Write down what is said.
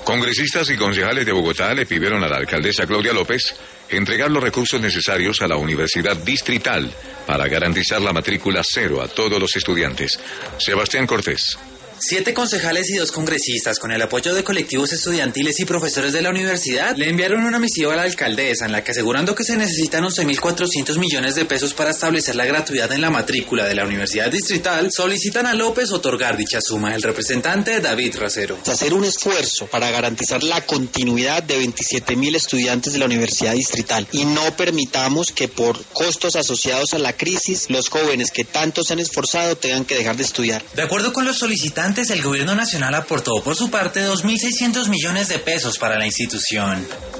Congresistas y concejales de Bogotá le pidieron a la alcaldesa Claudia López entregar los recursos necesarios a la Universidad Distrital para garantizar la matrícula cero a todos los estudiantes. Sebastián Cortés. 7 concejales y 2 congresistas, con el apoyo de colectivos estudiantiles y profesores de la universidad, le enviaron una misiva a la alcaldesa en la que, asegurando que se necesitan 11.400 millones de pesos para establecer la gratuidad en la matrícula de la Universidad Distrital, solicitan a López otorgar dicha suma. El representante, David Racero. Hacer un esfuerzo para garantizar la continuidad de 27.000 estudiantes de la Universidad Distrital y no permitamos que por costos asociados a la crisis, los jóvenes que tanto se han esforzado tengan que dejar de estudiar. De acuerdo con los solicitantes, el gobierno nacional aportó por su parte 2.600 millones de pesos para la institución.